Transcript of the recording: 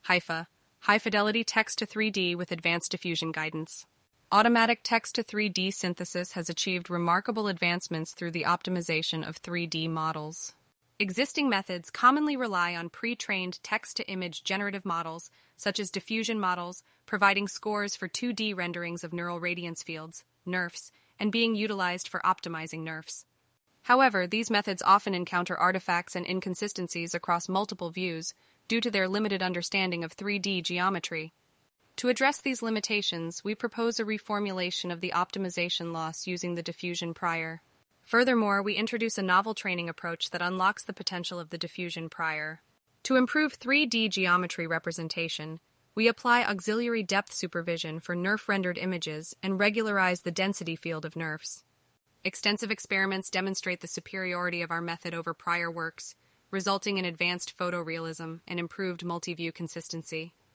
HIFA, High Fidelity Text to 3D with Advanced Diffusion Guidance. Automatic text to 3D synthesis has achieved remarkable advancements through the optimization of 3D models. Existing methods commonly rely on pre-trained text-to-image generative models, such as diffusion models, providing scores for 2D renderings of neural radiance fields, NeRFs, and being utilized for optimizing NeRFs. However, these methods often encounter artifacts and inconsistencies across multiple views due to their limited understanding of 3D geometry. To address these limitations, we propose a reformulation of the optimization loss using the diffusion prior. Furthermore, we introduce a novel training approach that unlocks the potential of the diffusion prior. To improve 3D geometry representation, we apply auxiliary depth supervision for NeRF-rendered images and regularize the density field of NeRFs. Extensive experiments demonstrate the superiority of our method over prior works, resulting in advanced photorealism and improved multi-view consistency.